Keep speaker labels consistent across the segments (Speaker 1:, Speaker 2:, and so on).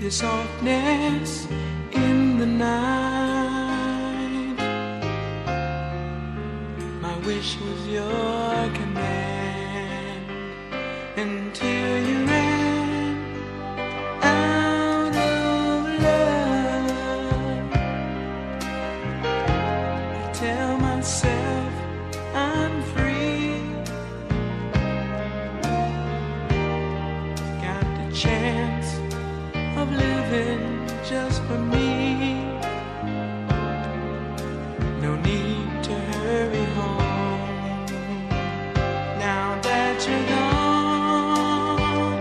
Speaker 1: your softness in the night. My wish was your command until you ran out of love. I tell myself I'm free, got the chance of living just for me. No need to hurry home now that you're gone.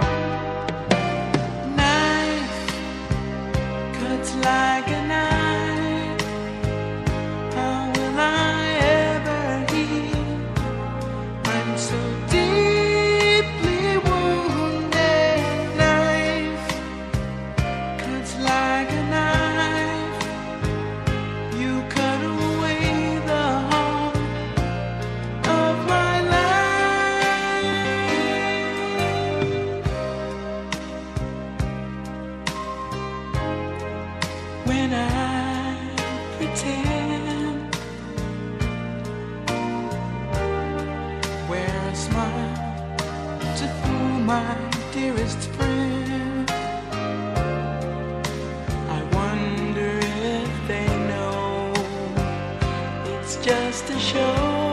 Speaker 1: Knife cuts like a knife. How will I ever heal? I'm so deeply wounded. Knife cuts like a knife. You cut away the heart of my life. When I pretend, wear a smile to fool my dearest friend. I wonder if they know it's just a show.